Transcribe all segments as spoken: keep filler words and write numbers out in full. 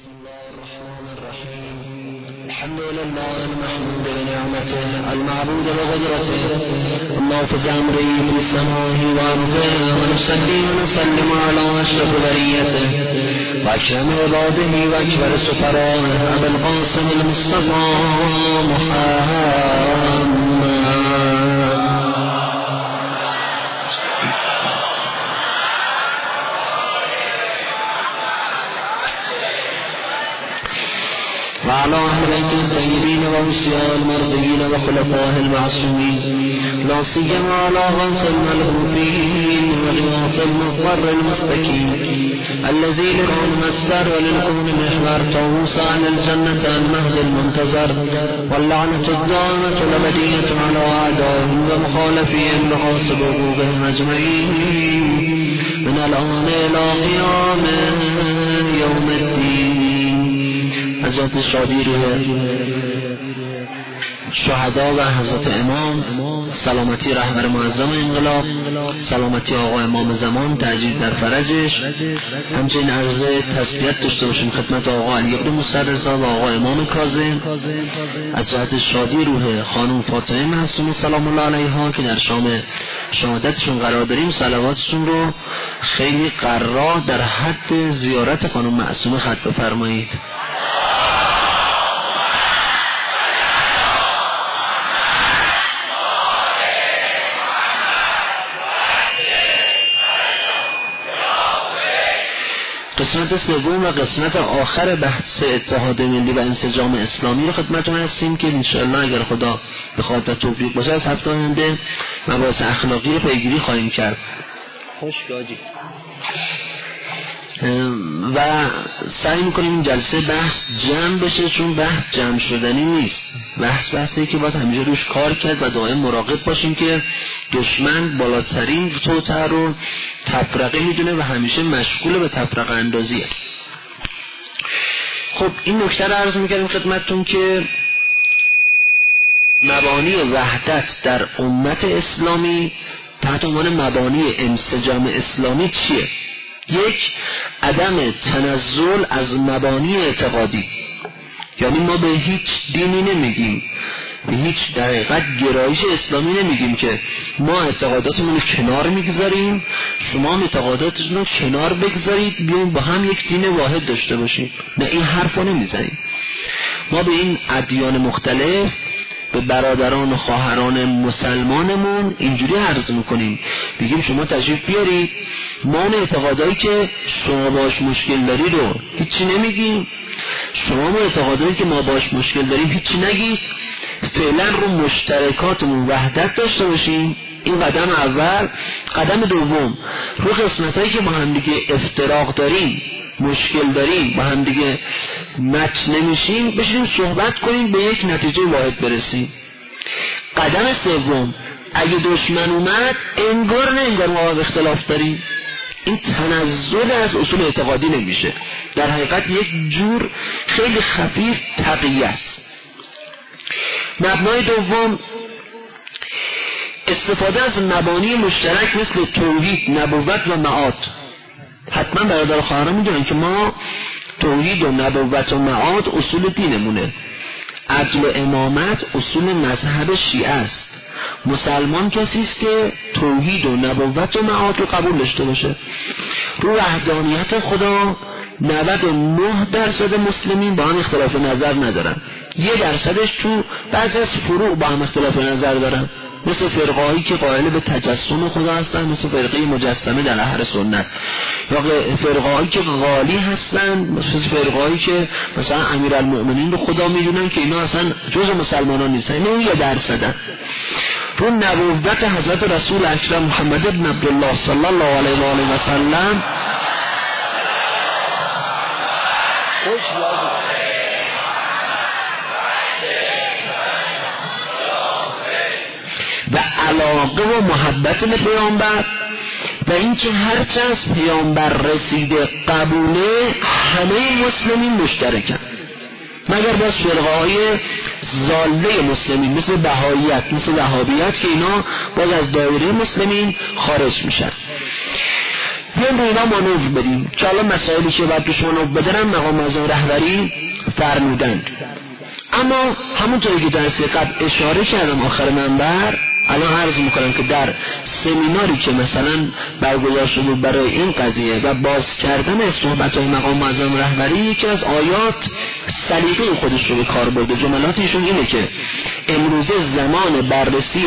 الله الرحمن الرحيم. الحمد لله المحمود بنعمته المعبود بقدرته النافذ أمره في السماء وأرضه، ونصلي ونسلم على أشرف بريته وأكرم عباده وأكبر سفرائه أبي القاسم المصطفى محمد. وعلى أهل بيت الطيبين وأوصياء المرضيين وخلفائه المعصومين، لا سيما على غوث الملهوفين وغياث المضطر المستكين الذي لكون مصدر وللكون محور طاووس عن الجنة المهد المنتظر، واللعنة الدائمة الأبدية على أعدائهم ومخالفين بحسب حقوقهم أجمعين من الآن إلى قيام يوم الدين. حضرت شادی روح شهدا و حضرت امام، سلامتی رهبر معظم انقلاب، سلامتی آقا امام زمان تعجیل در فرجش. همچنین عرض تسلیت داشته باشیم خدمت آقا علی بن موسی رضا و آقا امام کاظم از جهت شادی روح خانم فاطمه معصومه سلام الله علیها که در شام شهادتشون قرار داریم. صلواتشون رو خیلی قرار در حد زیارت خانم معصومه ختم بفرمایید. قسمت سوم و قسمت آخر بحث اتحاد ملی و انسجام اسلامی رو خدمتتون هستیم که انشاءالله اگر خدا بخواد و توفیق باشه از هفته آینده مباحث اخلاقی رو پیگیری خواهیم کرد. خوش گاجی. و سعی میکنیم این جلسه بحث جمع بشه، چون بحث جمع شدنی نیست. بحث بحثی که باید همیشه روش کار کرد و دائم مراقب باشیم که دشمن بالاترین توتر رو تفرقه میدونه و همیشه مشغول به تفرقه اندازیه. خب این نکته رو عرض میکردیم خدمتتون که مبانی وحدت در امت اسلامی تحت عنوان مبانی انسجام اسلامی چیه؟ یک، عدم تنزل از مبانی اعتقادی، یعنی ما به هیچ دینی نمیگیم، به هیچ در حقیقت گرایش اسلامی نمیگیم که ما اعتقاداتمون رو کنار میگذاریم، شما اعتقاداتتون رو کنار بگذارید بیایم با هم یک دین واحد داشته باشیم. نه، این حرف رو نمیزنیم. ما به این ادیان مختلف، به برادران و خواهران مسلمانمون اینجوری عرض میکنیم، بگیم شما تشریف بیارید، ما اون اعتقادایی که شما باش مشکل داری رو هیچی نمیگیم، شما اعتقادایی که ما باش مشکل داریم هیچی نگید، فعلا رو مشترکاتمون وحدت داشته باشیم. این قدم اول. قدم دوم، رو قسمتایی که با هم دیگه افتراق داریم، مشکل داریم، با هم دیگه مچ نمیشیم، بشینیم صحبت کنیم به یک نتیجه واحد برسیم. قدم سوم، اگه دشمن اومد انگار نه انگار ما با اختلاف داریم، این تنزل از اصول اعتقادی نمیشه، در حقیقت یک جور خیلی خفیف تقیه است. مبنای دوم، استفاده از مبانی مشترک مثل توحید، نبوت و معاد. حتما برادر خواهران میدونن که ما توحید و نبوت و معاد اصول دینمونه. عدل و امامت اصول مذهب شیعه است. مسلمان کسی است که توحید و نبوت و معاد رو قبول داشته باشه. رو وحدانیت خدا نود و نه درصد مسلمین با هم اختلاف نظر ندارن، یه درصدش تو بعضی از فروع با هم اختلاف نظر دارن، مثل فرقه‌هایی که قائل به تجسم خدا هستن، مثل فرقه مجسمه در اهل سنت، یا فرقه‌هایی که غالی هستن، مثل فرقه‌هایی که مثلا امیرالمؤمنین رو خدا میدونن که اینا اصلا جزء مسلمانان نیستن. اینا یه درصدن. رو نبوت حضرت رسول اکرم محمد ابن عبدالله صلی الله علیه و آله و سلم و علاقه و محبت به پیامبر و اینکه هرچه از پیامبر رسیده قبوله، همه مسلمین مشترکن، مگر باز فرقه‌های ضاله مسلمین مثل بهائیت، مثل وهابیت که اینا باز از دایره مسلمین خارج میشن. بیایم به اینا مانور بدیم که الان مسائلی که باید توش مانور بدن مقام معظم رهبری فرمودند. اما همونطوری که جلسه قبل اشاره کردم آخر منبر، الان عرض میکنم که در سمیناری که مثلا برگزار شده برای این قضیه و باز کردن صحبت‌های مقام معظم رهبری، یکی از آیات سلیقه خودش رو به کار برده. جملات ایشون اینه که امروزه زمان بررسی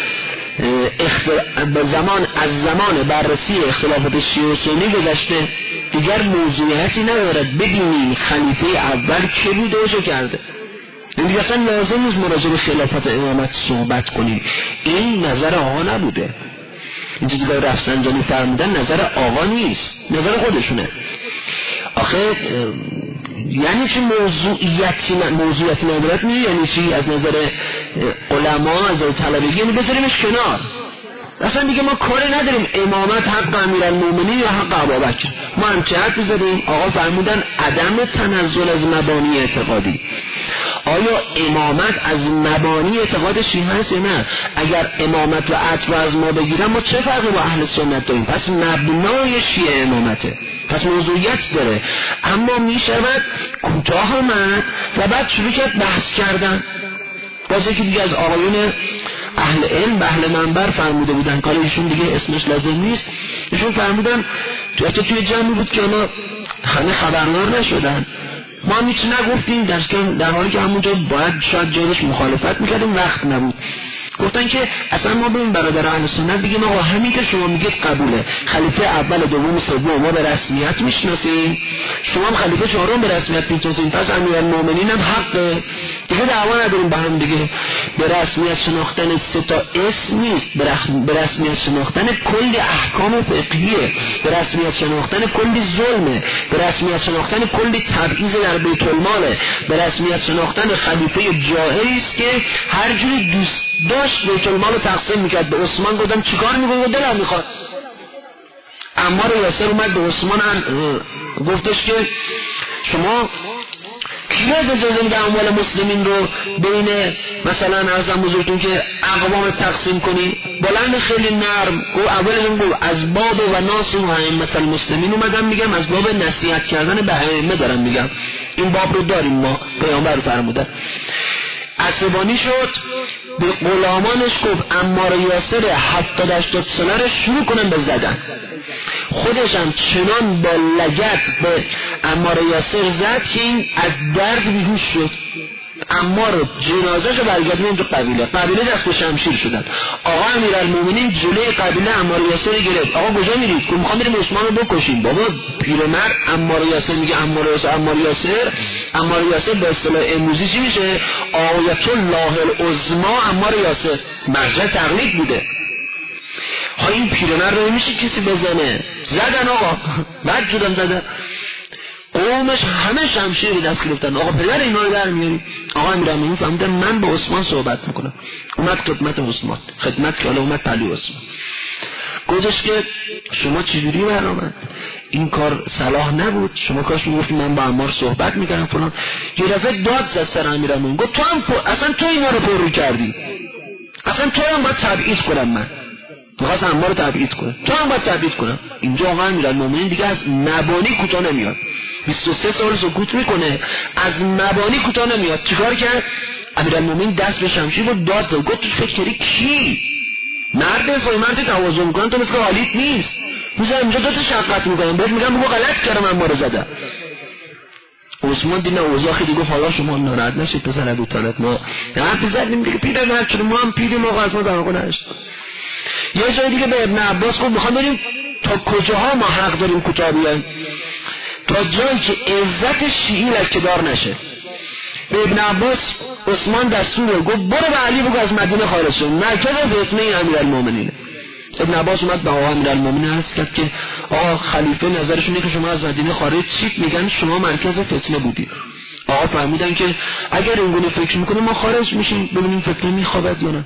اختل... زمان از زمان بررسی اختلافات شیعه و سنی گذشته، دیگر موضوعیتی ندارد ببینیم خلیفه اول که بوده و چه کرده. این دیگه اصلا لازم نیست مراجع به خلافت امامت صحبت کنیم. این نظر آقا نبوده. این چیزی که رفسنجانی فرمودن نظر آقا نیست، نظر خودشونه. آخه یعنی چی موضوعیتی موضوعیتی ندارد می یعنی چی؟ از نظر علما، از نظر طلبگی، یعنی بذاریمش کنار. اصلا دیگه ما کاری نداریم امامت حق امیرالمومنین یا حق ابوبکر، ما هم چه حد بذاریم؟ آقا فرمودن عدم تنزل از مبانی اعتقادی. آیا امامت از مبانی اعتقاد شیعه هست یا نه؟ اگر امامت و عطر از ما بگیرن ما چه فرقی با اهل سنت داریم؟ پس مبنای شیعه امامته، پس موضوعیت داره. اما می شود کوتاه آمد و بعد شروع کرد بحث کردن. باز یکی دیگه از آقایون اهل علم به اهل منبر فرموده بودن، کار ایشون دیگه اسمش لازم نیست، ایشون فرمودن تو توی جمعی بود که اونا همه خبرنار نشدن، ما هم هیچ نگفتیم، در, در حالی که همونجا باید شاید جایش مخالفت میکردیم، وقت نبود. گفتن که اصلا ما ببین برادر اهل سنت بگیم آقا همین که شما میگید قبوله، خلیفه اول دوم سوم ما به رسمیت میشناسیم، شما هم خلیفه چهارم به رسمیت میشناسیم، پس امیرالمومنین هم حقه دیگه، دعوا نداریم با هم دیگه. به رسمیت شناختن سه تا اسم نیست، به رسمیت شناختن کلی احکام فقهیه، به رسمیت شناختن کلی ظلمه، به رسمیت شناختن کلی تبعیض در بیت الماله، به رسمیت شناختن خلیفه جاهلی است که هر جوری دوست داشت بیت المال رو تقسیم میکرد. به عثمان گفتن چیکار میکنی؟ دلم میخواد. عمار یاسر اومد به عثمان گفتش که شما کی از اجازه میده اموال مسلمین رو بین مثلا ارزم بزرگتون که اقوام تقسیم کنی؟ بلند خیلی نرم گفت اولشون گفت از باب و ناس و ائمه المسلمین اومدم میگم، از باب نصیحت کردن به ائمه دارم میگم، این باب رو داریم ما، پیامبر فرمودن. عصبانی شد، به غلامانش گفت عمار یاسر هفتاد هشتاد ساله رو شروع کنن به زدن. خودش هم چنان با لگد به عمار یاسر زد که این از درد بیهوش شد. عمار جنازه شو برگردون تو قبیله، قبیله دست شمشیر شدن. آقا امیرالمومنین جلوی قبیله عمار یاسر گرفت. آقا کجا میرید؟ گفت میخوام بریم عثمان رو بکشیم. بابا پیرمرد عمار یاسر میگه عمار یاسر عمار یاسر عمار یاسر به اصطلاح امروزی چی میشه؟ آیت الله العظما عمار یاسر، مرجع تقلید بوده. ها این پیرمرد رو نمیشه کسی بزنه، زدن آقا، بعد جدن زدن. قومش همه شمشیر به دست گرفتن. آقا پدر اینا رو در میاری؟ آقا امیرالمومنین فهمیدن من با عثمان صحبت میکنم. اومد خدمت عثمان، خدمت که حالا اومد پلی عثمان، گفتش که شما چجوری برآمد؟ این کار صلاح نبود، شما کاش میگفتی من با عمار صحبت میکردم فلان. یه دفعه داد زد سر امیرالمومنین، گفت تو هم پو... اصلا تو اینا رو پررو کردی، اصلا تو هم باید تبعیض کنم، من میخواست عمار رو تبعیض کنم، تو هم باید تبعیض کنم. اینجا آقا امیرالمومنین دیگه از مبانی کوتاه نمیاد، بیست و سه سال سکوت میکنه، از مبانی کوتاه نمیاد. چیکار کرد؟ امیرالمومنین دست به شمشیر رو داد زد، گفت تو فکر کردی کی؟ مرد اسلام تو تواضع میکنن، تو مثل حالیت نیست. میذارم اینجا دو تا شفقت میکنم، بهت میگم بگو غلط کردم عمار رو زدم. عثمان دیدن اوضاع خیلی گفت حالا شما ناراحت نشید پسر ابو طالب، ما حرف زدیم دیگه، پیرمرد شدیم، ما هم پیریم، آقا از ما توقع نشد. یه جای دیگه به ابن عباس گفت میخوام بریم تا کجاها ما حق داریم کوتاه بیایم، تا جایی که عزت شیعی لکه‌دار نشه. به ابن عباس عثمان دستور داد، گفت برو به علی بگو از مدینه خارج شد، مرکز فتنه این امیرالمومنینه. ابن عباس اومد به آقا امیرالمومنین عرض کرد که آقا خلیفه نظرشون اینه که شما از مدینه خارج شید، میگن شما مرکز فتنه بودید. آقا فرمودن که اگر اینگونه فکر میکنه ما خارج میشیم ببینیم فتنه میخوابد یا نه.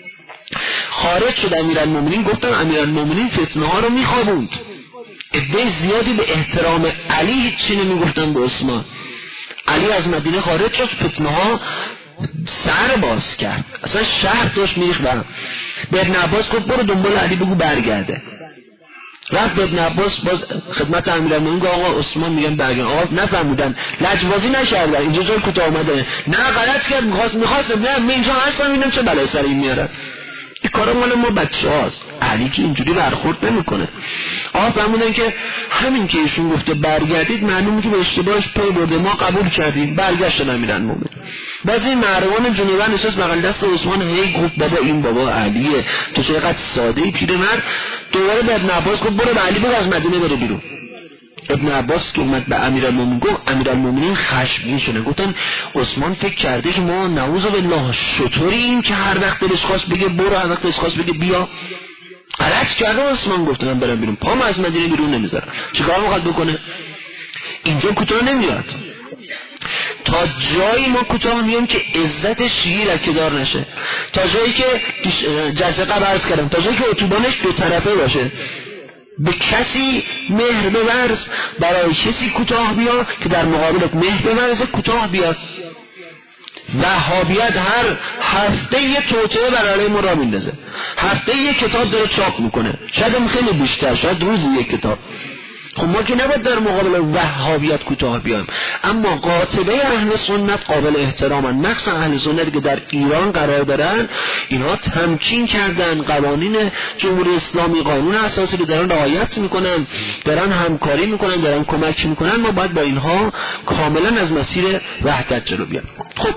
خارج شد امیرالمومنین، گفتن امیرالمومنین فتنه ها رو میخوابوند. عده زیادی به احترام علی هیچی نمیگفتن به عثمان. علی از مدینه خارج شد، فتنه ها سر باز کرد، اصلا شهر داشت میریخت برم. به ابن عباس گفت برو دنبال علی بگو برگرده. رفت به ابن عباس باز خدمت امیرالمومنین گفت آقا عثمان میگن برگردن. آقا نفهمیدن، لجبازی نکردن، اینجا جای کوتاه اومده، نه غلط کرد، میخواست میخواست نه من اینجا هستم ببینم چه بلای سر این میاره. این کارا مال ما بچه‌هاست. علی که اینجوری برخورد نمیکنه. آقا فهمیدن که همین که ایشون گفته برگردید معلومه که به اشتباهش پی برده، ما قبول کردیم، برگشتن امیرالمومنین. باز این مروان جنیبه نشست بغل دست عثمان، هی گفت بابا این بابا علیه، تو چقدر ساده ای پیرمرد. دوباره به ابن عباس گفت برو به علی بگو از مدینه بره بیرون. ابن عباس که اومد به امیرالمومنین گفت، امیرالمومنین خشمگین شده، گفتن عثمان فکر کرده که ما نعوذ بالله شطوریم که هر وقت دلش خواست بگه برو، هر وقت دلش خواست بگه بیا. غلط کرده عثمان، گفته من برم بیرون، پام از مدینه بیرون نمیذارم. چیکار میخواد بکنه؟ اینجا کوتاه نمیاد، تا جایی ما کوتاه میام که عزت شیعی لکه‌دار نشه، تا جایی که جلسه قبل عرض کردم، تا جایی که اتوبانش دو طرفه باشه. به کسی مهر بورز، برای کسی کوتاه بیا که در مقابلت مهر بورز کوتاه بیاد. وهابیت هر هفته یه توطئه برای ما را میندازه، هفته یه کتاب داره چاپ میکنه، شاید هم خیلی بیشتر، شاید روزی یک کتاب. خب ما که نباید در مقابل وهابیت کوتاه بیایم، اما قاطبه اهل سنت قابل احترامن، مخصوصا اهل سنت که در ایران قرار دارن. اینها تمکین کردن، قوانین جمهوری اسلامی، قانون اساسی رو دارن رعایت میکنن، دارن همکاری میکنن، دارن کمک میکنن. ما باید با اینها کاملا از مسیر وحدت جلو بیایم. خب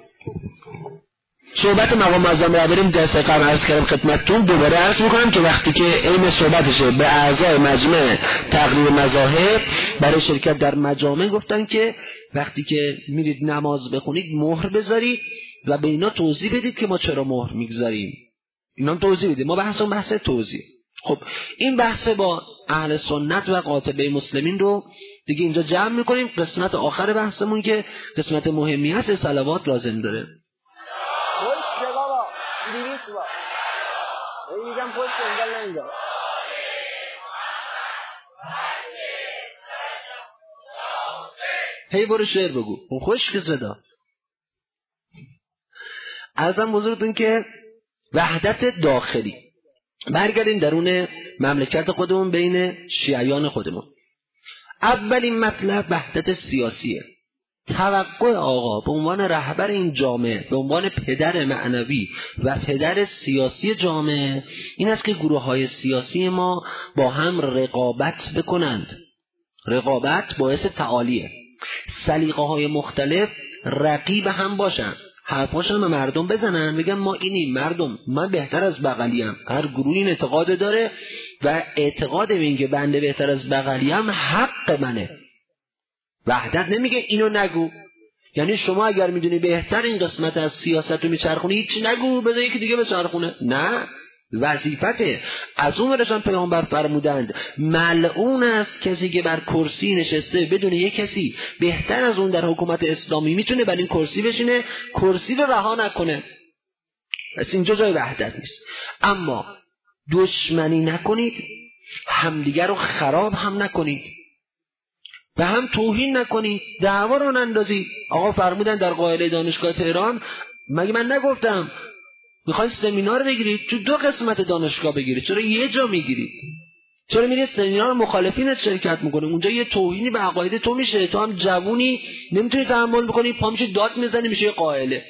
صحبت مقام معظم را بریم جلسه قبل عرض کردم خدمتتون، دوباره عرض میکنم که وقتی که علم صحبتشه به اعضای مجمع تقریر مذاهب برای شرکت در مجامع گفتن که وقتی که میرید نماز بخونید مهر بذارید و به اینا توضیح بدید که ما چرا مهر میگذاریم. اینا توضیح بدید. ما بحث اون بحث توضیح. خب این بحث با اهل سنت و قاطبه مسلمین رو دیگه اینجا جمع میکنیم. قسمت آخر بحثمون که قسمت مهمی هست، صلوات لازم داره. میگم پشت انگل نمیگم. هی برو شعر بگو، اون خوش که صدا. عرضم حضورتون که وحدت داخلی، برگردیم درون مملکت خودمون بین شیعیان خودمون. اولین مطلب وحدت سیاسیه. توقع آقا به عنوان رهبر این جامعه، به عنوان پدر معنوی و پدر سیاسی جامعه، این است که گروه های سیاسی ما با هم رقابت بکنند. رقابت باعث تعالیه. سلیقه های مختلف رقیب هم باشن، حرفاشون به مردم بزنن، بگن ما اینیم، مردم من بهتر از بغلیم. هر گروهی این اعتقاد داره و اعتقاد به این که بنده بهتر از بغلیم حق منه. وحدت نمیگه اینو نگو، یعنی شما اگر میدونی بهتر این قسمت از سیاست رو میچرخونی هیچ نگو، بذار یکی دیگه بچرخونه. نه، وظیفته. از اون برشان پیامبر فرمودند ملعون است کسی که بر کرسی نشسته بدون یک کسی بهتر از اون در حکومت اسلامی میتونه بر این کرسی بشینه، کرسی رو رها نکنه. پس اینجا جای وحدت نیست. اما دشمنی نکنید، همدیگر رو خراب هم نکنید، به هم توهین نکنید، دعوا رو نندازید. آقا فرمودن در قائله دانشگاه تهران، مگه من نگفتم میخواید سمینار بگیرید تو دو قسمت دانشگاه بگیرید، چرا یه جا میگیرید؟ چرا میرید سمینار مخالفینت شرکت میکنه؟ اونجا یه توهینی به عقاید تو میشه، تو هم جوونی نمیتونی تحمل بکنی، پا میشه داد میزنی، میشه قائله.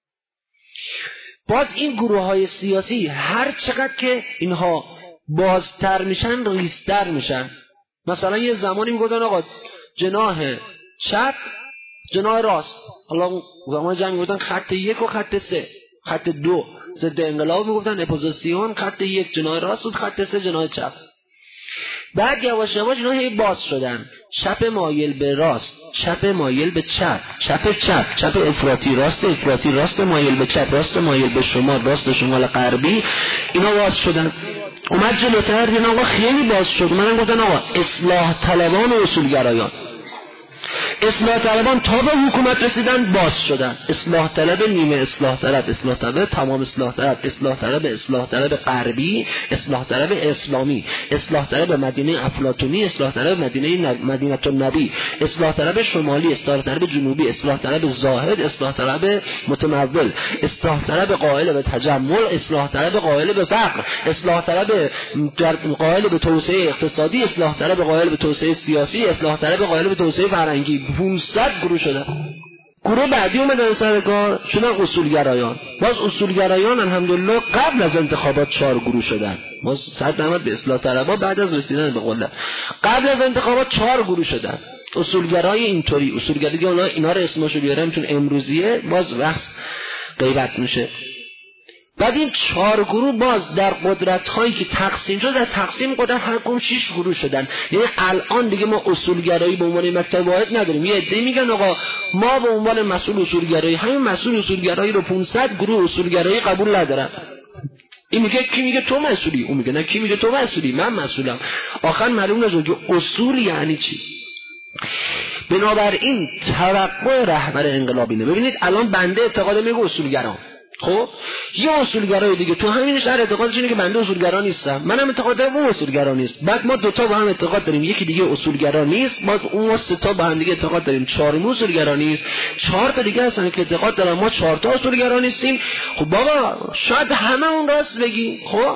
باز این گروه های سیاسی هر چقدر که اینها بازتر میشن ریزتر میشن. مثلا یه زمانی میگفتن آقا جناح چپ جناح راست، حالا زمان جنگ میگفتن خط یک و خط سه، خط دو ضد انقلاب میگفتن اپوزیسیون، خط یک جناح راست و خط سه جناح چپ. بعد یواش یواش اینا هی باز شدن، چپ مایل به راست، چپ مایل به چپ، چپ چپ، چپ افراطی راست، افراطی راست مایل به چپ، راست مایل به شمال، راست شمال غربی. اینا باز شدن. اومد جلوتر دیدن آقا خیلی باز شد. منم گفتن آقا اصلاح طلبان و اصولگرایان، اصلاح طلبان تا به حکومت رسیدن باز شدن. اصلاح طلب نیمه اصلاح طلب، اصلاح طلب تمام اصلاح طلب، اصلاح طلب اصلاح طلب غربی، اصلاح طلب اسلامی، اصلاح طلب مدینه افلاطونی، اصلاح طلب مدینه مدینه النبی، اصلاح طلب شمالی، اصلاح طلب جنوبی، اصلاح طلب زاهد، اصلاح طلب متمول، اصلاح طلب قائل به تجمل، اصلاح طلب قائل به فقر، اصلاح طلب قائل به توسعه اقتصادی، اصلاح طلب قائل به توسعه سیاسی، اصلاح طلب قائل به توسعه فرهنگی. پانصد گروه شدن. گروه بعدی اومدن سر کار شدن اصولگرایان. باز اصولگرایان الحمدلله قبل از انتخابات چهار گروه شدن. باز صد نمد به اصلاح طلبها بعد از رسیدن به قله. قبل از انتخابات چهار گروه شدن. اصولگرای اینطوری، اصولگرایی که اینا رو اسمشو بیارم چون امروزیه باز وقت غیبت میشه. بعد این چهار گروه باز در قدرت هایی که تقسیم شد، در تقسیم قدرت هر کدوم شش گروه شدن. یعنی الان دیگه ما اصولگرایی به عنوان مکتب واحد نداریم. یه عده میگن آقا ما به عنوان مسئول اصولگرایی، همین مسئول اصولگرایی رو پانصد گروه اصولگرایی قبول ندارن. این میگه کی میگه تو مسئولی، اون میگه نه کی میگه تو مسئولی، من مسئولم. آخر معلوم نشد که اصول یعنی چی. بنابراین توقع رهبر انقلابینه. ببینید الان بنده اعتقاد میگه اصولگرام، خب یه اصولگرای دیگه تو همین شهر اعتقادش اینه که بنده اصولگرا نیستم، منم اعتقاد دارم اون اصولگرا نیست. بعد ما دو تا با هم اعتقاد داریم، یکی دیگه اصولگرا نیست، باز اون سه تا با هم دیگه اعتقاد داریم چهارم اصولگرا نیست، چهار تا دیگه هستن که اعتقاد دارن ما چهار تا اصولگرا نیستیم. خب بابا شاید همه اون راست بگی. خب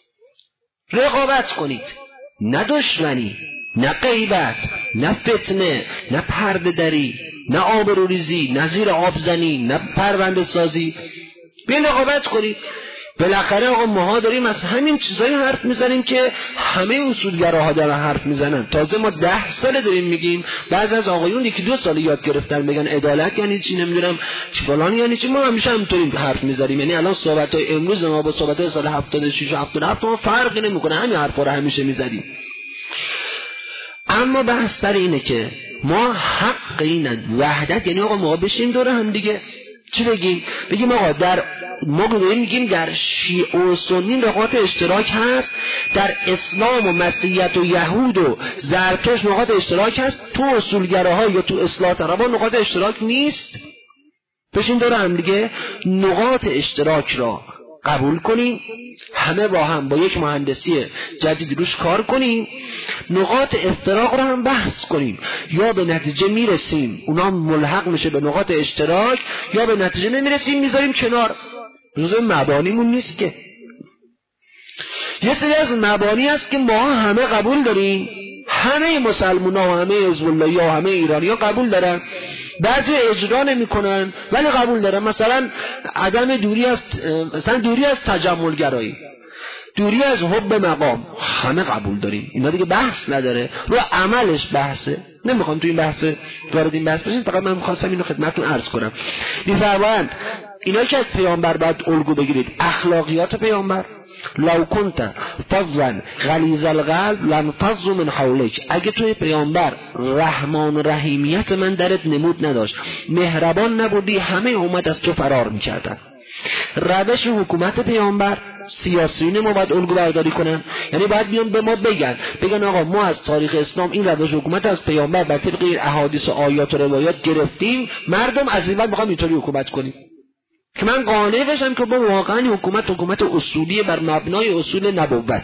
رقابت کنید، نه دشمنی، نه غیبت، نه فتنه، نه پرده دری، نه آبروریزی، نه زیر آب زنی، نه پرونده سازی. بیاین رقابت کنید. بالاخره آقا ماها داریم از همین چیزایی حرف میزنیم که همه اصولگراها دارن حرف میزنن. تازه ما ده ساله داریم میگیم، بعضی از آقایون یکی دو سال یاد گرفتن بگن عدالت یعنی چی، نمیدونم فلان یعنی چی. ما همیشه همینطوری حرف میزنیم. یعنی الان صحبت‌های امروز ما با صحبت‌های سال هفتاد و شش و هفتاد و هفت ما فرقی نمیکنه، همین حرفا رو همیشه میزدیم. اما بحث سر اینه که ما حق این وحدت، یعنی آقا ما بشیم دور هم دیگه چی بگیم؟ بگیم آقا در ما میگیم در شیعه و سنی نقاط اشتراک هست، در اسلام و مسیحیت و یهود و زرتشت نقاط اشتراک هست، تو اصولگراها یا تو اصلاح طلبان نقاط اشتراک نیست. بشین دور هم دیگه نقاط اشتراک را قبول کنیم، همه با هم با یک مهندسی جدید روش کار کنیم، نقاط افتراق رو هم بحث کنیم، یا به نتیجه میرسیم اونا ملحق میشه به نقاط اشتراک، یا به نتیجه نمیرسیم میذاریم کنار. جزء مبانیمون نیست که. یه سری از مبانی هست که ما همه قبول داریم، همه مسلمان ها و همه حزب اللهی ها و همه ایرانی ها قبول دارن، بعضی اجرا نمی کنن ولی قبول دارن. مثلا عدم دوری از مثلا دوری از تجملگرایی، دوری از حب مقام، همه قبول داریم. اینا دیگه بحث نداره، رو عملش بحثه. نمیخوام تو این بحث وارد این بحث بشیم، فقط من می‌خواستم اینو خدمتتون عرض کنم. می‌فرمایند اینا که از پیامبر باید الگو بگیرید، اخلاقیات پیامبر. لو کنت فظا غلیظ القلب لانفضوا من حولک. اگه توی پیامبر رحمان و رحیمیت من درت نمود نداشت، مهربان نبودی، همه امت از تو فرار می‌کردن. روش حکومت پیامبر، سیاسیین ما باید الگو برداری کنن. یعنی باید بیان به ما بگن بگن آقا ما از تاریخ اسلام این روش حکومت از پیامبر بر طبق احادیث و آیات و روایات گرفتیم، مردم از این بعد میخوام اینطوری حکومت کنیم که من قانع بشم که با واقعا حکومت حکومت اصولی بر مبنای اصول نبوت.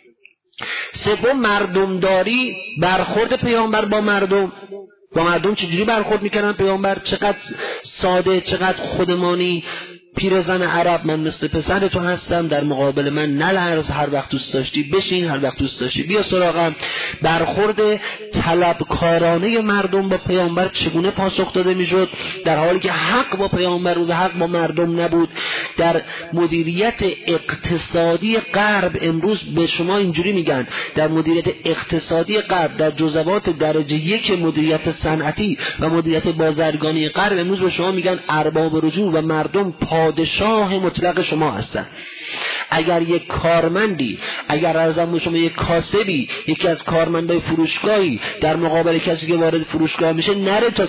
سوم مردمداری، برخورد پیامبر با مردم. با مردم چجوری برخورد میکنن پیامبر؟ چقدر ساده، چقدر خودمانی. پیرزن عرب، من مثل پسر تو هستم، در مقابل من نلرز، هر وقت دوست داشتی بشین، هر وقت دوست داشتی بیا سراغم. برخورد طلبکارانه مردم با پیامبر چگونه پاسخ داده میشد در حالی که حق با پیامبر و حق با مردم نبود. در مدیریت اقتصادی غرب امروز به شما اینجوری میگن، در مدیریت اقتصادی غرب، در جزوات درجه یک مدیریت صنعتی و مدیریت بازرگانی غرب امروز به شما میگن ارباب رجوع و مردم پادشاه مطلق شما هستن. اگر یک کارمندی، اگر ارزم شما یک کاسبی، یکی از کارمندای فروشگاهی در مقابل کسی که وارد فروشگاه میشه نره تا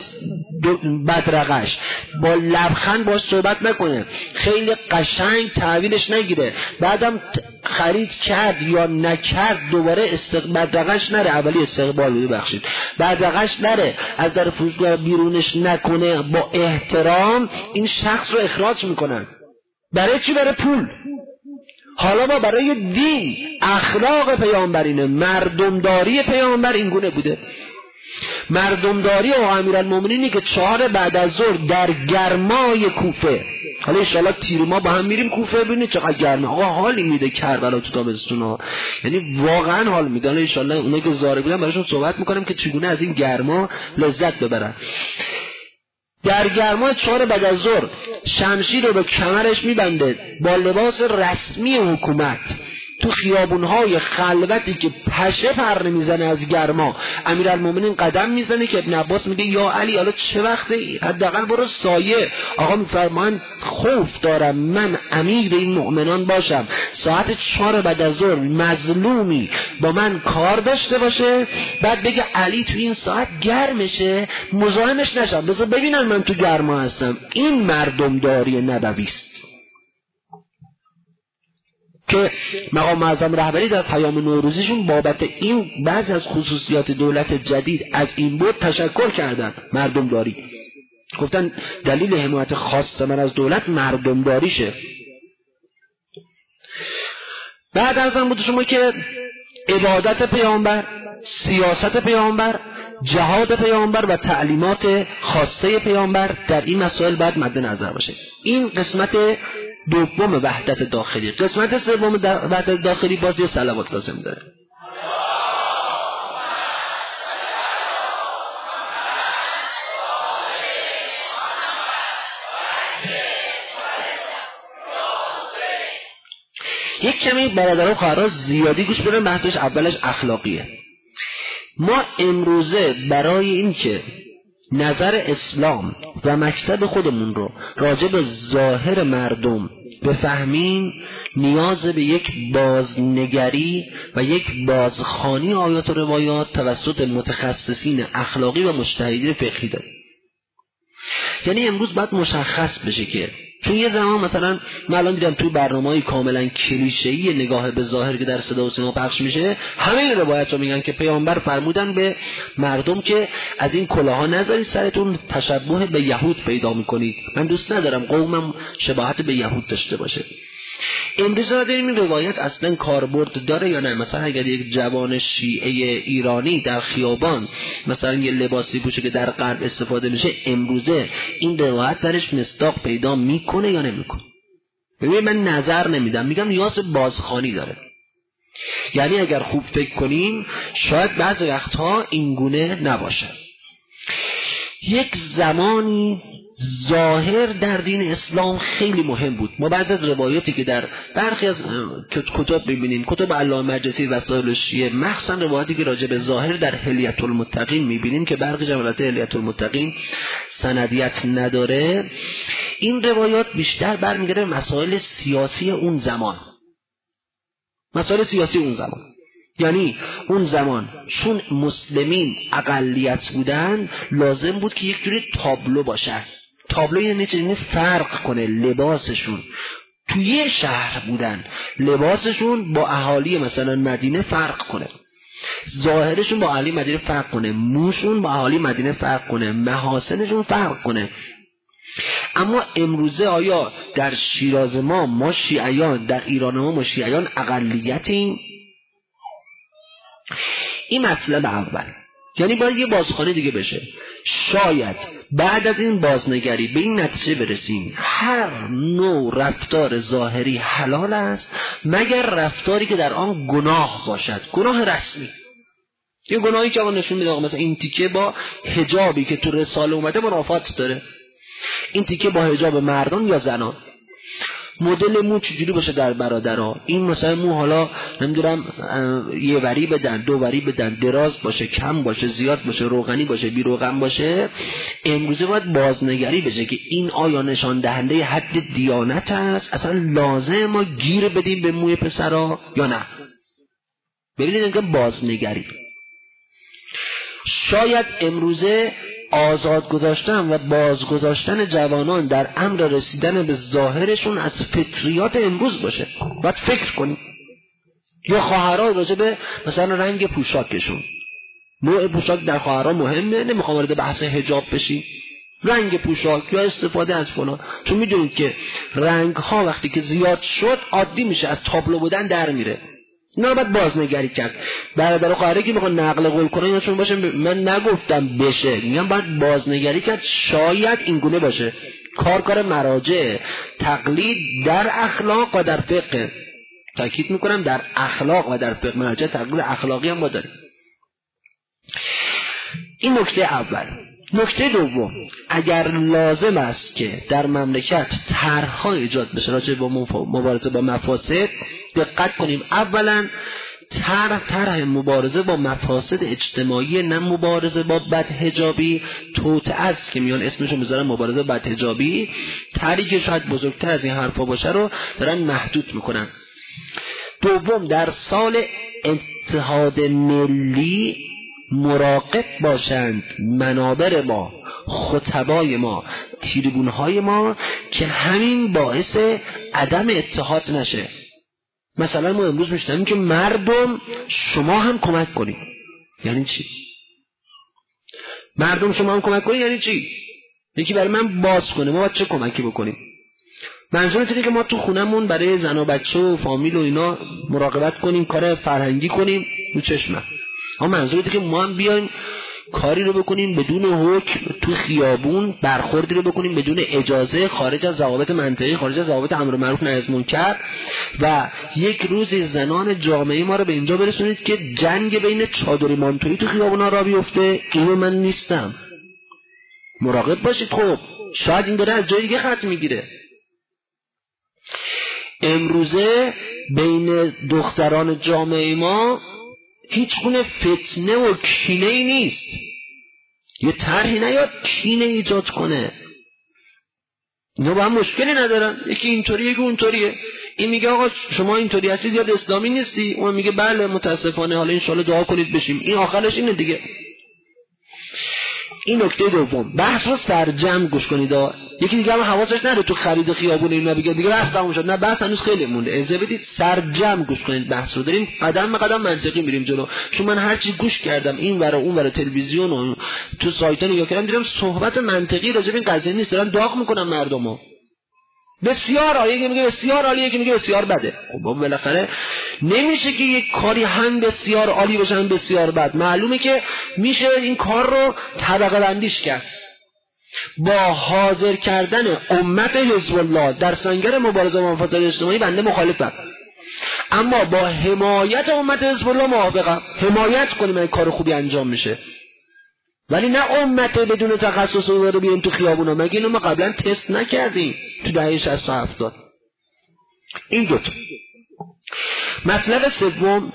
بدرقش، با لبخند باش صحبت نکنه، خیلی قشنگ تحویلش نگیره، بعدم خرید کرد یا نکرد دوباره استقبال دقش نره، اولی استقبال بده بخشید، بعد دقش نره از در فروشگاه بیرونش نکنه، با احترام این شخص رو اخراج میکنن. برای چی؟ برای پول. حالا ما برای دین، اخلاق پیامبرینه، مردمداری پیامبر این گونه بوده. مردمداری و امیرالمومنینی که چهار بعد از ظهر در گرمای کوفه، حالا ان شاءالله تیر ما با هم میریم کوفه ببینید چقدر گرمه. آقا حالی میده کربلا تو تابستون ها، یعنی واقعا حال میده. ان شاءالله اونایی که زاره بودن براشون صحبت میکنم که چگونه از این گرما لذت ببرن. در گرمای چهار بعد از ظهر شمشیر رو به کمرش میبنده با لباس رسمی حکومت، تو خیابونهای خلوتی که پشه پر نمیزنه از گرما، امیرالمومنین قدم میزنه که ابن عباس میگه یا علی حالا چه وقته، حداقل برو سایه. آقا میفرمان خوف دارم من امیر این مؤمنان باشم، ساعت چهار بعد از ظهر مظلومی با من کار داشته باشه، بعد بگه علی تو این ساعت گرمشه مزاحمش نشم، بذار ببینن من تو گرما هستم. این مردمداری نبوی است که مقام معظم رهبری در پیام نوروزیشون بابت این بعضی از خصوصیات دولت جدید از این بود تشکر کردن. مردمداری گفتن دلیل حمایت خاص من از دولت مردمداریشه. بعد از آن بود شما که عبادت پیامبر، سیاست پیامبر، جهاد پیامبر و تعلیمات خاصه پیامبر در این مسائل باید مد نظر باشه. این قسمت دوم وحدت داخلی. قسمت سوم وحدت داخلی باز یه صلوات لازم داره. یک کمی برادران خواهران زیادی گوش بدن، بحثش اولش اخلاقیه. ما امروزه برای این که نظر اسلام و مکتب خودمون رو راجع به ظاهر مردم بفهمیم، نیاز به یک بازنگری و یک بازخوانی آیات و روایات توسط متخصصین اخلاقی و مجتهدین فقهی داریم. یعنی امروز باید مشخص بشه که چون یه زمان مثلا من الان دیدم توی برنامه‌های کاملا کلیشه‌ای نگاه به ظاهر که در صدا و سیما پخش میشه، همه این روایت رو میگن که پیامبر فرمودن به مردم که از این کلاها نذارید سرتون، تشبه به یهود پیدا میکنید. من دوست ندارم قومم شباهت به یهود داشته باشه. امروز را داریم این روایت اصلا کاربرد داره یا نه؟ مثلا اگر یک جوان شیعه ایرانی در خیابان مثلا یه لباسی پوشه که در غرب استفاده میشه، امروزه این روایت درش مصداق پیدا میکنه یا نمیکنه؟ ببین من نظر نمیدم، میگم نیاز بازخوانی داره. یعنی اگر خوب فکر کنیم شاید بعض وقتها اینگونه نباشه. یک زمانی ظاهر در دین اسلام خیلی مهم بود. ما بعضی از روایاتی که در برخی از کتاب میبینیم، کتب علامه مجلسی وسائل شیعه، مخصوصا روایاتی که راجع به ظاهر در حلیة المتقین میبینیم که برخی جملات حلیة المتقین سندیت نداره، این روایات بیشتر برمیگرده به مسائل سیاسی اون زمان. مسائل سیاسی اون زمان یعنی اون زمان چون مسلمین اقلیت بودن لازم بود که یک جوری تابلو باشن. تابلو یعنی چه؟ یعنی فرق کنه لباسشون. توی شهر بودن لباسشون با اهالی مثلا مدینه فرق کنه، ظاهرشون با اهالی مدینه فرق کنه، موشون با اهالی مدینه فرق کنه، محاسنشون فرق کنه. اما امروزه آیا در شیراز ما ما شیعیان، در ایران ما ما شیعیان اقلیتیم؟ این مطلب اول. یعنی باید یه بازخوانی دیگه بشه. شاید بعد از این بازنگری به این نتیجه برسیم هر نوع رفتار ظاهری حلال است مگر رفتاری که در آن گناه باشد، گناه رسمی. یه گناهی که اون نشون میده مثلا این تیکه با حجابی که تو رساله اومده منافات داره، این تیکه با حجاب مردان یا زنان. مدل مو چجوری باشه در برادرها؟ این مثلا مو حالا نمیدونم یه وری بدن، دو وری بدن، دراز باشه، کم باشه، زیاد باشه، روغنی باشه، بی روغن باشه. امروزه باید بازنگری بشه که این آیا نشان دهنده حد دیانت است؟ اصلا لازم ما گیر بدیم به موی پسرا یا نه؟ ببینید که بازنگری. شاید امروزه آزاد گذاشتن و بازگذاشتن جوانان در امر رسیدن به ظاهرشون از فطریات امروز باشه. باید فکر کنیم. یا خواهرها راجع به مثلا رنگ پوشاکشون، نوع پوشاک در خواهرها مهمه، نمیخوام وارد بحث حجاب بشیم، رنگ پوشاک یا استفاده از فلان، چون میدونید که رنگ ها وقتی که زیاد شد عادی میشه، از تابلو بودن در میره. اینا رو باید بازنگری کرد. برادر و خواهره که میخوان نقل قول کنن اینا چون باشه، من نگفتم بشه، میگم باید بازنگری کرد، شاید این گونه باشه. کار کار مراجع، تقلید در اخلاق و در فقه، تاکید میکنم در اخلاق و در فقه، مراجع تقلید اخلاقی هم ما داریم. این نکته اول. نکته دوم، اگر لازم است که در مملکت طرح‌ها ایجاد بشه راجع به مبارزه با مفاسد، دقت کنیم اولا طرح طرح مبارزه با مفاسد اجتماعی، نه مبارزه با بدحجابی. توطئه است که میان اسمشو میذارن مبارزه بدحجابی، طرحی که شاید بزرگتر از این حرفا باشه رو دارن محدود میکنن. دوم، در سال اتحاد ملی مراقب باشند منابر ما، خطبای ما، تریبونهای ما، که همین باعث عدم اتحاد نشه. مثلا ما امروز میشنویم که مردم شما هم کمک کنید. یعنی چی؟ مردم شما هم کمک کنید یعنی چی؟ یکی برای من باز کنه، ما باید چه کمکی بکنیم؟ منظورت اینه که ما تو خونمون برای زن و بچه و فامیل و اینا مراقبت کنیم، کار فرهنگی کنیم رو چشمه. اما منظورت که ما هم بیایم کاری رو بکنیم بدون حکم تو خیابون، برخوردی رو بکنیم بدون اجازه، خارج از ضوابط منطقی، خارج از ضوابط امر معروف نهی از منکر، و یک روز زنان جامعه ما رو به اینجا برسونید که جنگ بین چادری مانتویی تو خیابونا را بیفته. اینو من نیستم. مراقب باشید. خب شاید این داره از جای دیگه خط میگیره. امروزه بین دختران جامعه ما هیچ گونه فتنه و کینه ای نیست. یه طرحی نیاد کینه ایجاد کنه. اینا با هم مشکلی ندارن، یکی اینطوریه یکی اونطوریه. این میگه آقا شما اینطوری هستی زیاد اسلامی نیستی، اون میگه بله متاسفانه حالا انشالله دعا کنید بشیم. این آخرش اینه دیگه. این نکته دوم. بحث رو سرجم گوش کنید. یکی دیگه هم حواسش نره تو خرید خیابون اینا بگه دیگه بحث تموم شد. نه، بحث هنوز خیلی مونده. اجازه بدید سرجم گوش کنید بحث رو. داریم قدم به قدم منطقی میریم جلو. چون من هر چی گوش کردم این ور و اون ور تلویزیون و تو سایت‌ها نگاه کردم، دیدم صحبت منطقی راجع به این قضیه نیست، دارن داغ میکنن مردمو. بسیار عالیه، یکی میگه بسیار عالیه، یکی میگه بسیار بده. خب بابا بالاخره نمیشه که یک کاری هم بسیار عالی باشه هم بسیار بد. معلومه که میشه این کار رو طبقه بندیش کرد. با حاضر کردن امت حزب الله در سنگر مبارزه با مفاسد اجتماعی بنده مخالفم، اما با حمایت امت حزب الله موافقم. حمایت کنیم این کار خوبی انجام میشه، ولی نه امت بدون تخصص رو بیاریم تو خیابونا. مگه اینو ما قبلا تست نکردیم تو دهه شصت و هفتاد؟ این دوتا. مطلب سوم،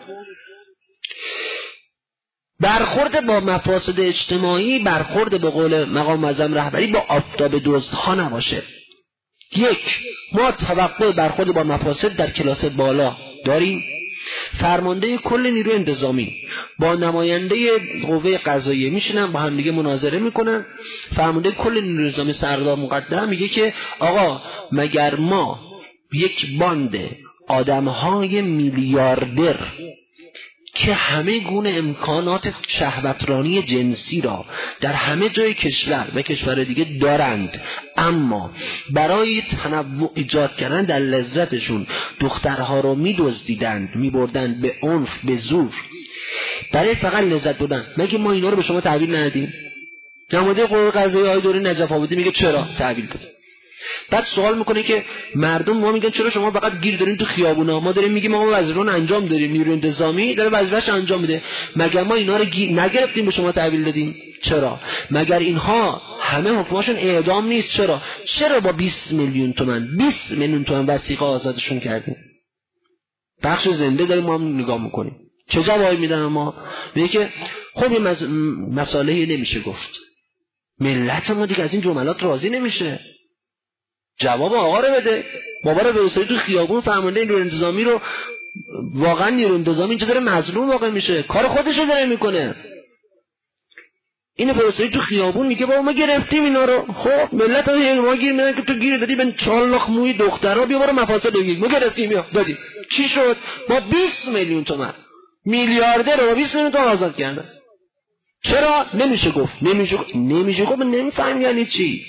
برخورد با مفاسد اجتماعی، برخورد به قول مقام معظم رهبری با آفتاب دزدها نباشه. یک، ما توقع برخورد با مفاسد در کلاس بالا داریم. فرمانده کل نیروی انتظامی با نماینده قوه قضاییه میشینن، با هم دیگه مناظره میکنن. فرمانده کل نیروی انتظامی سردار مقدم میگه که آقا مگر ما یک باند آدمهای میلیاردر که همه گونه امکانات شهوترانی جنسی را در همه جای کشور و کشور دیگه دارند، اما برای تنوع ایجاد کردن در لذتشون دخترها رو میدزدیدند، میبردند به عنف، به زور، برای فقط لذت بردن، مگه ما اینا رو به شما تحویل ندادیم؟ نماینده قوه قضاییه آقای دوری نجف آبادی میگه چرا تحویل داد. بعد سوال میکنه که مردم ما میگن چرا شما فقط گیر دارین تو خیابونا؟ ما داریم میگیم ما وظیفه‌مون انجام داریم، نیروی انتظامی داره وظیفه‌اش انجام میده. مگر ما اینا رو نگرفتیم به شما تحویل دادیم؟ چرا؟ مگر اینها همه حکمشون اعدام نیست؟ چرا؟ چرا با بیست میلیون تومان بیست میلیون تومان وثیقه آزادشون کردیم؟ بخش زنده داریم ما هم نگاه میکنیم. چه جوابی میدن ما؟ میگه که خب این مس... مسائلی نمیشه گفت. ملت ما دیگه از این جملات راضی نمیشه. جواب آقا رو بده. بابا رو برسید تو خیابون، فرمانده نیروی انتظامی رو، واقعا نیروی انتظامی اینجا داره مظلوم واقع میشه، کار خودش رو داره میکنه. اینو برسید تو خیابون میگه بابا ما گرفتیم اینا رو. خب ملت ها ما گیر میدن که تو گیر دادی به چهار لاخ موی دخترها، بیا برو مفاسد بگیر، ما گرفتیم یا دادیم. چی شد؟ با بیست میلیون تومان میلیاردر رو با بیست میلیون تومان آزاد کردن. چرا؟ نمیشه گفت. نمیشه گفت. نمیشه گفت. نمیفهم یعنی چی.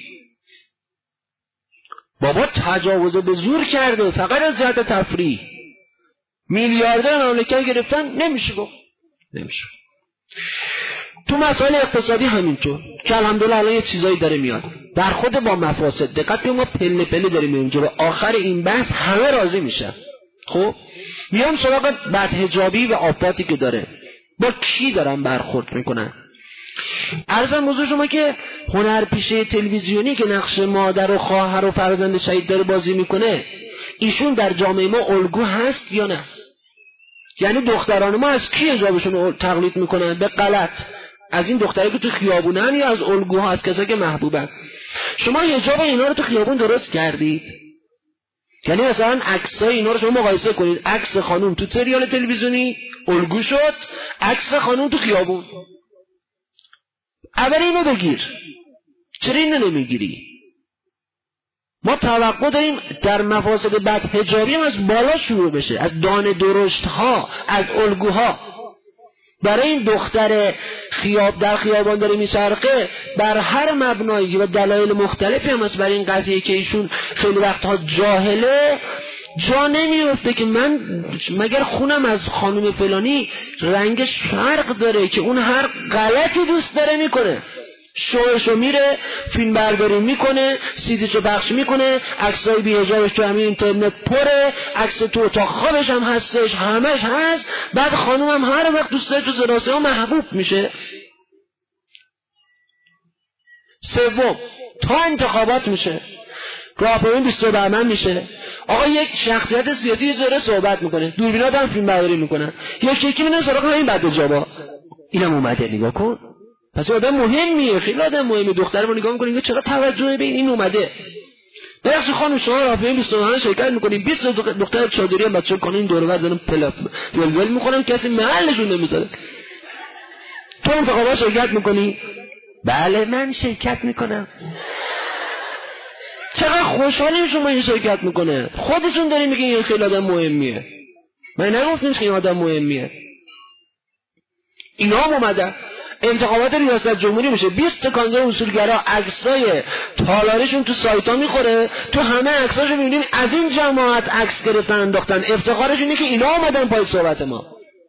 بابا تجاوز به زور کرده فقط از جهت تفریح. میلیاردر مملکت گرفتن. نمیشه گفت. نمیشه. تو مسائل اقتصادی همینطور که الحمدلله الان یه چیزایی داره میاد برخورد با مفاسد. دقت کنید ما پله پله داریم میریم جلو. آخر این بحث همه راضی میشن. خب میام سراغ بدحجابی و آفاتی که داره. با کی دارن برخورد میکنن؟ عرضم موضوع شما که هنرپیشه تلویزیونی که نقش مادر و خواهر و فرزند شهید داره بازی میکنه، ایشون در جامعه ما الگو هست یا نه؟ یعنی دختران ما از کی حجابشون رو تقلید میکنن؟ به غلط. از این دختری که تو خیابونن یا از الگوها، از کسایی که محبوبن؟ شما حجاب اینا رو تو خیابون درست کردید؟ یعنی مثلا عکسای اینا رو شما مقایسه کنید. عکس خانم تو سریال تلویزیونی الگو شد، عکس خانم تو خیابون. اول اینو بگیر. چرا اینو نمیگیری؟ ما توقع داریم در مفاسد بدحجابی هم از بالا شروع بشه، از دانه درشت ها، از الگوها. برای این دختر خیاب در خیابان داره میچرخه بر هر مبنایی و دلایل مختلفی هم هست برای این قضیه که ایشون خیلی وقتها جاهله، جا نمیفته که من مگر خونم از خانم فلانی رنگش فرق داره که اون هر غلطی دوست داره میکنه. شوشو میره فیلم برداری میکنه، سیدیشو پخش میکنه، عکسای بی حجابش تو همین اینترنت پره، عکس تو اتاق خوابش هم هستش، همش هست. بعد خانوم هم هر وقت دوست داره تو زراسه ها محبوب میشه. سوم، تا انتخابات میشه، راهپیمایی بیست و بهمن میشه، آقا یک شخصیت سیاسی یه ذره صحبت میکنه، دوربینا هم فیلم برداری میکنن، یک یکی میرن سراغ همین بدحجابا. اینم اومده، نگاه کن. پس آدم مهمیه، خیلی آدم مهمه. دختر رو نگاه میکنیم چقدر توجه به این اومده. بخش خانم شما راهپیمایی بیست و بهمن شرکت میکنیم، بیست دختر چادری هم بچه‌ها کنن این دور و بر دارن پلاف ول میخورن، کسی محلشون نمیذاره. تو انتخابات شرکت میکنی؟ بله من شرکت میکنم. چقدر خوشحالیم شما این شرکت میکنه. خودشون داریم میگن این خیلی آدم مهمیه. من نگفتم که این آدم مهمیه. اینا هم اومدن. انتخابات ریاست جمهوری میشه، بیست کاندید اصولگرا عکسای تالارشون تو سایتا میخوره، تو همه عکساشو میبینیم از این جماعت عکس گرفتن انداختن. افتخارشون اینه که اینا اومدن پای صحبت ما.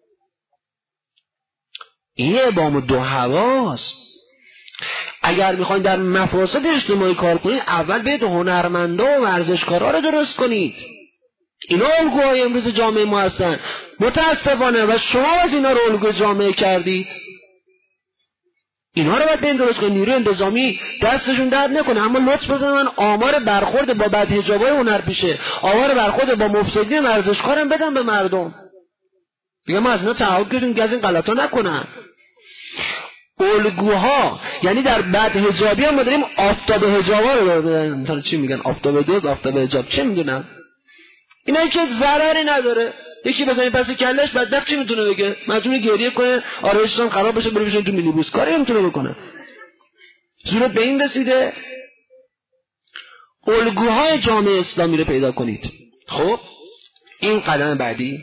این بام دو هواست. اگر میخواین در مفاسد اجتماعی کار کنید، اول برید هنرمندا و ورزشکارا رو درست کنید. اینا الگوهای امروز جامعه ما هستن. متاسفانه و شما از اینا رو الگوی جامعه کردید. اینا رو باید بین درست کنید. نیروی انتظامی دستشون درد نکنه، اما لطف بکنید من آمار برخورد با بدحجابای هنرپیشه، آمار برخورد با مفسدین ورزشکارم بدم به مردم. دیگه ما از اینا تعهد کردیم که از این غلطا نکنن. الگوها یعنی در بدحجابی هم ما داریم آفتاب حجابا رو مثلا چی میگن، آفتاب دوز، آفتاب حجاب، چه میدونم. اینا که ضرری نداره. یکی بزنی پس کلش بدبخت چی میتونه بگه؟ مجبور گریه کنه، آرایششون خراب بشه، بره بشین تو مینیبوس. کاری نمیتونه بکنه. صورت به این رسیده. الگوهای جامعه اسلامی رو پیدا کنید. خب این قدم بعدی.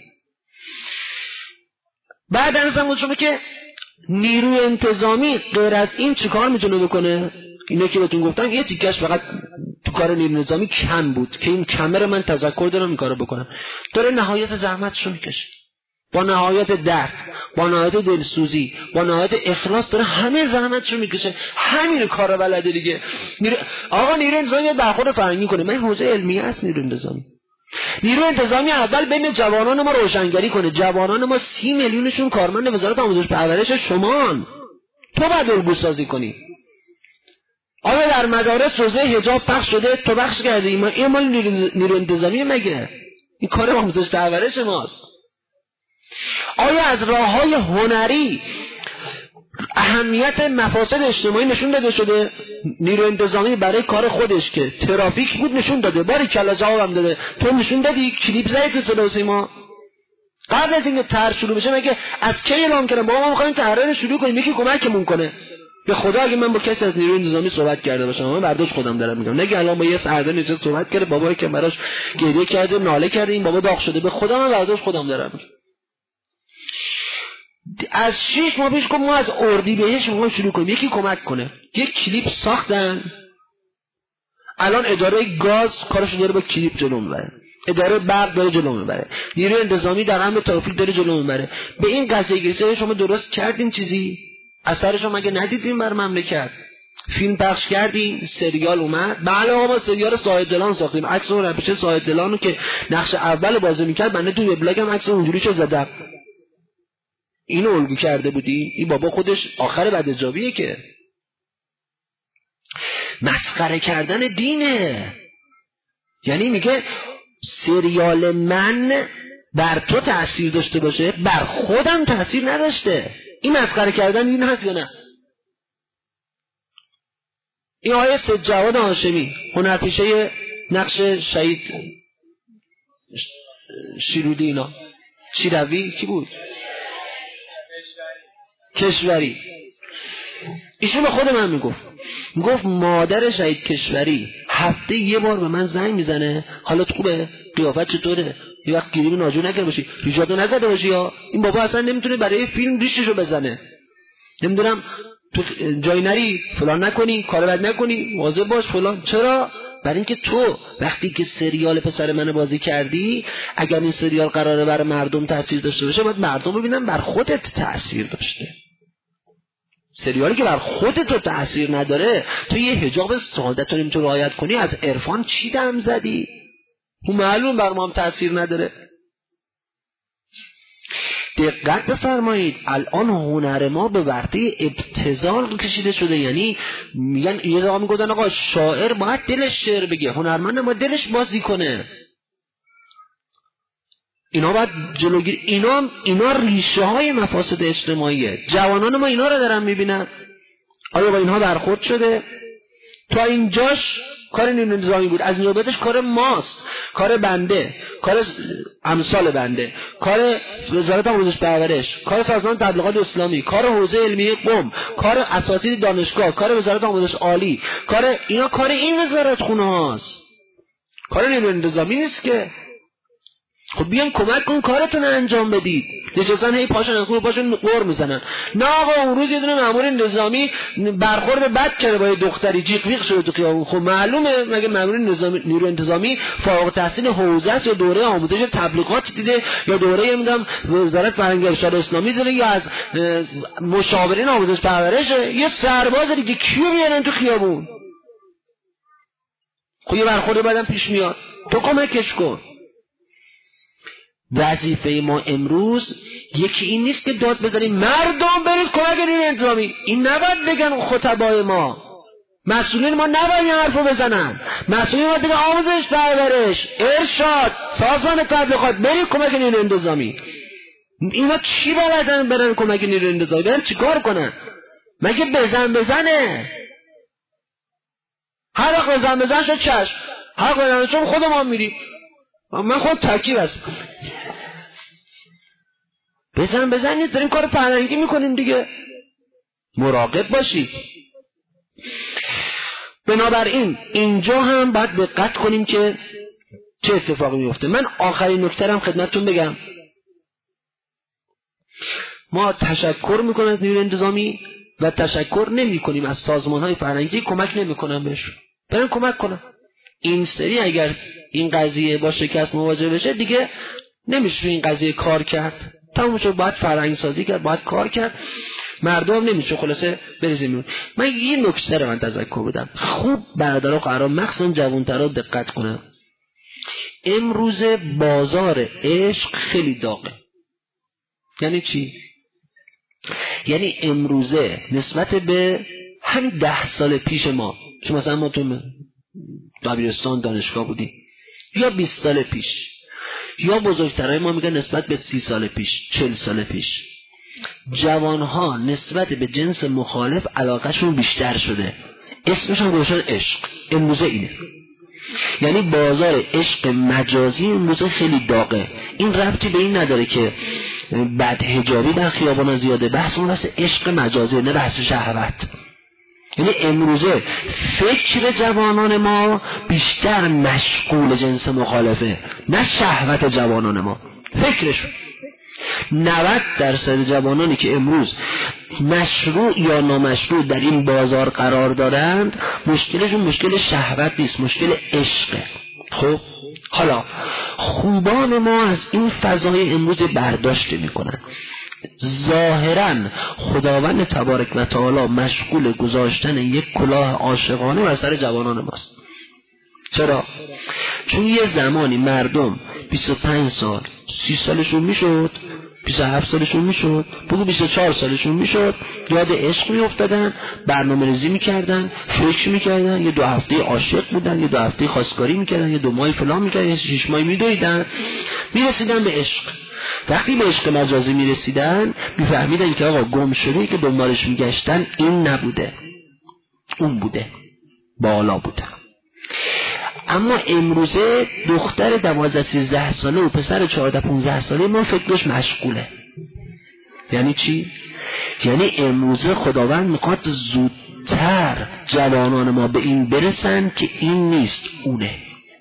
بعد ارزم شما که نیروی انتظامی غیر از این چیکار میتونه بکنه؟ اینه که بهتون گفتم یه تیکش فقط تو کار نیروی انتظامی کم بود که این کمر من تذکر دارم این کارو بکنم. داره نهایت زحمتشو میکشه، با نهایت درد، با نهایت دلسوزی، با نهایت اخلاص داره همه زحمتشو میکشه. همین کارو بلده دیگه. نیرو... آقا نیروی انتظامی برخورد فرهنگی کنه. من حوزه علمیه است نیروی انتظامی. نیروی انتظامی اول بین جوانان ما روشنگری کنه. جوانان ما سی میلیونشون کارمند وزارت آموزش پرورش شمان. تو باید الگو سازی کنی. آیا در مدارس جزوه حجاب پخش شده؟ تو پخش کردی؟ ما این مال نیروی انتظامی مگه؟ این کار آموزش پرورش ماست. آیا از راه‌های هنری اهمیت مفاسد اجتماعی نشون داده شده؟ نیروی انتظامی برای کار خودش که ترافیک بود نشون داده، باری کلا جوابم داده. تو نشون دادی؟ کلیپ زدی تو صدا و سیما؟ قبل از اینکه طرح شروع بشه مگه از کی اعلام کردن بابا ما می‌خوایم طرح رو شروع کنیم، یکی کمکمون کنه؟ به خدا اگه من با کسی از نیروی انتظامی صحبت کرده باشم، من برداشت خودم دارم میگم، نگه الان با یه سردار نجات صحبت کرده، بابایی که براش گریه کرده، ناله کرده، این بابا داغ شده، به خدا من برداشت خودم دارم میگم. از شش ماه پیش گفت ما از اردیبهشت میخوایم شروع کنیم یکی کمک کنه. یک کلیپ ساختن، الان اداره گاز کارشو داره با کلیپ جلو میبره، اداره برق داره جلو میبره، نیروی انتظامی در امر ترافیک داره جلو میبره. به این قضیه گیسه شما درست کردین چیزی؟ اثرش رو مگه ندیدین بر مملکت؟ فیلم پخش کردیم، سریال اومد. بله آقا ما سریال صاحب دلان ساختیم، عکس اون رپیچه صاحب دلانو که نقش اول بازی میکرد بنده تو وبلاگم عکس اونجوری چه زدم. اینو الگو کرده بودی؟ این بابا خودش آخر بدجابیه که مسخره کردن دینه. یعنی میگه سریال من بر تو تأثیر داشته باشه، بر خودم تأثیر نداشته. این مسخره کردن دین هست یا نه؟ این آیه سید جواد هاشمی هنرپیشه نقش شهید شیرودی اینا شیروی کی بود؟ کشوری. ایشون به خود من میگفت میگفت مادر شهید کشوری هفته یه بار به من زنگ میزنه حالت خوبه؟ قیافت چطوره؟ یه وقت گیریم ناجور نکرده باشی، ریشاتو نزده باشی. یا این بابا اصلا نمیتونه برای فیلم ریششو بزنه، نمیدونم تو جای نری فلان نکنی، کار بد نکنی، واظب باش فلان. چرا؟ برای اینکه تو وقتی که سریال پسر من بازی کردی، اگر این سریال قراره بر مردم تاثیر داشته باشه باید مردم ببینن بر خودت تاثیر داشته. سریالی که بر خودت تو تاثیر نداره، تو یه حجاب سعادت رو نمیتونی رعایت کنی، از عرفان چی دم زدی؟ اون معلوم بر ما هم تاثیر نداره. دقت بفرمایید الان هنر ما به ورطه ابتذال کشیده شده. یعنی میگن یه زمان میگفتن آقا شاعر باید دلش شعر بگه، هنرمند باید دلش بازی کنه. اینا باید جلوگیری. اینا اینا ریشه های مفاسد اجتماعیه. جوانان ما اینا رو دارن میبینن. آیا با اینها برخورد شده؟ تا اینجاش کار نیروی انتظامی بود، از اینجا بعدش کار ماست، کار بنده، کار امثال بنده، کار وزارت آموزش پرورش، کار سازمان تبلیغات اسلامی، کار حوزه علمیه قم، کار اساتید دانشگاه، کار وزارت آموزش عالی، کار اینا کار این وزارت خونه هاست، کار نیروی انتظامی نیست که. خب بیان کمک کن کارتون انجام بدید. نشستن هی پاشن از خوب پاشن قور میزنن. نه آقا اون روز یه دونه مأمور نظامی برخورد بد کرده با یه دختری، جیغ ویغ شده تو خیابون. خب معلومه مگه مأمور نظامی نیروی انتظامی فارغ التحصیل حوزه است یا دوره آموزش تبلیغات دیده یا دوره میگم وزارت فرهنگ ارشاد اسلامی دیده یا از مشاورین آموزش پرورش؟ یه سرباز دیگه کیو میارن تو خیابون؟ خب یه برخورد بعدم پیش میاد، تو کمکش کن. وظیفه ما امروز یکی این نیست که داد بزنیم مردم برید کمک نیروی انتظامی. این نباید بگن خطبای ما، مسئولین ما نباید این حرفو بزنن. مسئولین ما بگن آموزش پرورش، ارشاد، سازمان تبلیغات برید کمک نیروی انتظامی. اینا چی بلدن برن کمک نیروی انتظامی؟ برن چیکار کنن؟ مگه بزن بزنه؟ هر وقت بزن بزن شد چشم، هر وقت بزن چون خودم هم میریم. من خود ترکیب هستم. بزن بزن نیست، داریم کار فرهنگی میکنیم دیگه. مراقب باشید. بنابراین اینجا هم باید دقت کنیم که چه اتفاقی میفته. من آخرین نکته هم خدمتتون بگم. ما تشکر میکنیم از نیروی انتظامی و تشکر نمی کنیم از سازمان های فرهنگی، کمک نمی کنم بهشون. برن کمک کنم. این سری اگر این قضیه با شکست مواجه بشه دیگه نمیشه این قضیه کار کرد. تمام شد، باید فرهنگ سازی کرد، باید کار کرد. مردم نمیشه خلاصه بریزیم. من یه نکته رو من تذکر بدم. خوب برادرها قرار مخصوصا جوانترها دقت کنن. امروز بازار عشق خیلی داغه. یعنی چی؟ یعنی امروزه نسبت به همین ده سال پیش ما که مثلا ما تو دبیرستان دانشگاه بودیم، یا بیست سال پیش، یا بزرگترهای ما میگن نسبت به سی سال پیش، چل سال پیش، جوانها نسبت به جنس مخالف علاقهشون بیشتر شده. اسمش هم روشن عشق. امروزه اینه. یعنی بازار عشق مجازی امروزه خیلی داغه. این ربطی به این نداره که بد حجابی در خیابان زیاده، بحث اون بحث عشق مجازی، نه بحث شهوت. یعنی امروزه فکر جوانان ما بیشتر مشغول جنس مخالفه، نه شهوت جوانان ما، فکرشون. نود درصد جوانانی که امروز مشروع یا نامشروع در این بازار قرار دارند مشکلشون مشکل شهوت نیست، مشکل عشقه. خب حالا خوبان ما از این فضای امروز برداشت میکنن. ظاهرا خداوند تبارک و تعالی مشغول گذاشتن یک کلاه عاشقانه بر سر جوانان ماست. چرا؟ چون یه زمانی مردم بیست و پنج سال سی سالشون میشد، بیست و هفت سالشون میشد، بگو بیست و چهار سالشون میشد، یاد عشق میافتادن، برنامه ریزی میکردن، فکر میکردن، یه دو هفته عاشق بودن، یه دو هفته خواستگاری میکردن، یه دو ماه فلان میکردن، یه شش ماه میدویدن، میرسیدن به عشق. وقتی به عشق مجازی میرسیدن میفهمیدن که آقا گم شده که دنبالش میگشتن این نبوده، اون بوده، بالا بوده. اما امروزه دختر دوازده سیزده ساله و پسر چهارده پونزده ساله ما فکرش مشغوله. یعنی چی؟ یعنی امروزه خداوند میخواد زودتر جوانان ما به این برسن که این نیست اونه.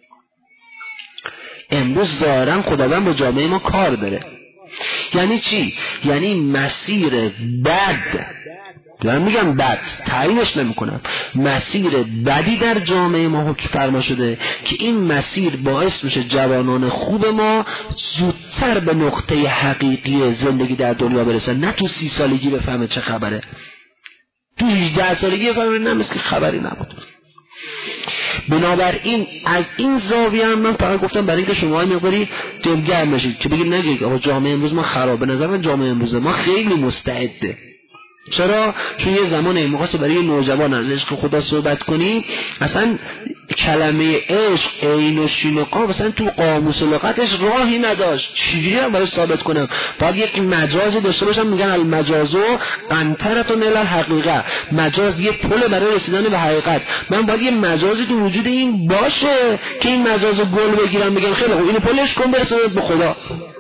امروز ظاهرا خداوند با جامعه ما کار داره. یعنی چی؟ یعنی مسیر بد، دارم میگم بد، تعیینش نمیکنم، مسیر بدی در جامعه ما حکم فرما شده که این مسیر باعث میشه جوانان خوب ما زودتر به نقطه حقیقی زندگی در دنیا برسن، نه تو سی سالگی بفهمه چه خبره، تو هجده سالگی بفهمه نه مثل خبری نبود. بنابراین از این زاویه هم من فقط گفتم برای اینکه شما مقداری دلگرم بشید که بگید نگید آقا جامعه امروز ما خراب. به نظر من جامعه امروز ما خیلی مستعده. چرا؟ چون یه زمان می‌خواست برای نوجوان از عشق خدا صحبت کنیم، اصلا کلمه عشق عین و شین و قاف اصلا تو قاموس لغتش راهی نداشت. چجوری هم برای ثابت کنم؟ باید یک مجازی داشته باشم، میگن المجازو قنطرة الی الحقیقه، مجاز یه پل برای رسیدن به حقیقت. من باید یه مجازی تو وجود این باشه که این مجازو گل بگیرم بگم خیلی خوب اینو پلش کن برسونت به خدا.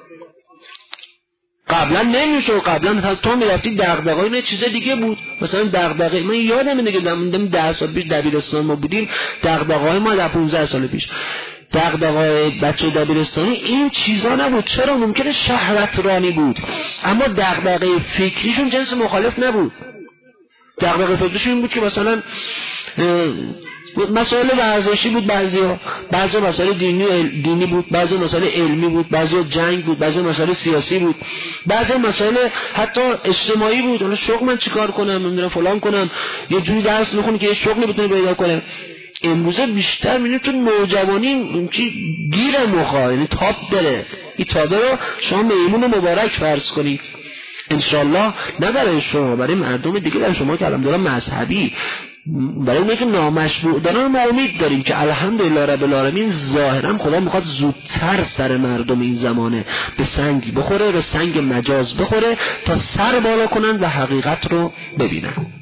قبلا نمیشه. قبلا تو میرفتی دغدغه‌ای نه چیز دیگه بود. مثلا دغدغه من یادم میاد که ده سال پیش دبیرستان ما بودیم، دغدغه‌های ما در پانزده سال پیش، دغدغه‌های بچه دبیرستانی این چیزا نبود. چرا؟ ممکنه شهوت رانی بود، اما دغدغه فکریشون جنس مخالف نبود. دغدغه فکریشون این بود که مثلا مسائل ورزشی بود، بعضیا بعضی مسائل دینی دینی بود، بعضی مسائل علمی بود، بعضی جنگ بود، بعضی مسائل سیاسی بود، بعضی مسائل حتی اجتماعی بود. اون شغل من چیکار کنم، نمیدونم فلان کنم، یه جوری درس بخونم که یه شغلی بتونه پیدا کنه. امروزه بیشتر میبینید تو نوجوانی که گیر مخا، یعنی تاپ داره. این تابه رو شما میمون مبارک فرض کنید انشالله، نه برای شما، برای مردم دیگه، برای شما که الحمدلله مذهبی، برای اونایی که نامشروع دارن ما امید داریم که الحمدلله رب العالمین ظاهرا خدا میخواد زودتر سر مردم این زمانه به سنگ بخوره، به سنگ مجاز بخوره تا سر بالا کنن و حقیقت رو ببینن.